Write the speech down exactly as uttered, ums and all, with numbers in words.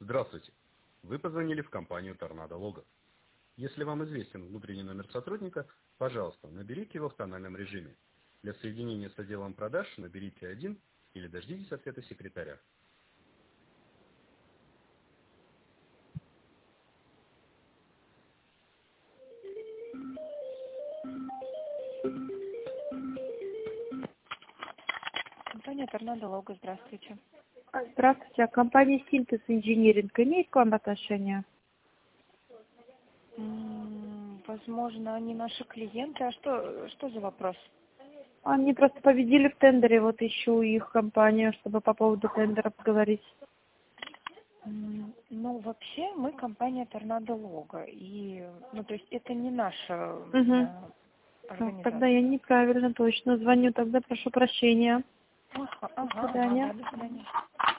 Здравствуйте. Вы позвонили в компанию Торнадо Лого. Если вам известен внутренний номер сотрудника, пожалуйста, наберите его в тональном режиме. Для соединения с отделом продаж наберите один или дождитесь ответа секретаря. Компания Торнадо Лого, здравствуйте. Здравствуйте. А компания Синтез Инжиниринг имеет к вам отношение? М, Возможно, они наши клиенты. А что, что за вопрос? Они просто победили в тендере, вот ищу их компанию, чтобы по поводу тендера поговорить. М, Ну, вообще, мы компания Торнадо Лого. И, ну, то есть, это не наша Угу. э, Тогда организация. я неправильно точно звоню, тогда прошу прощения. Ага, До ага, ага, свидания. да, до свидания.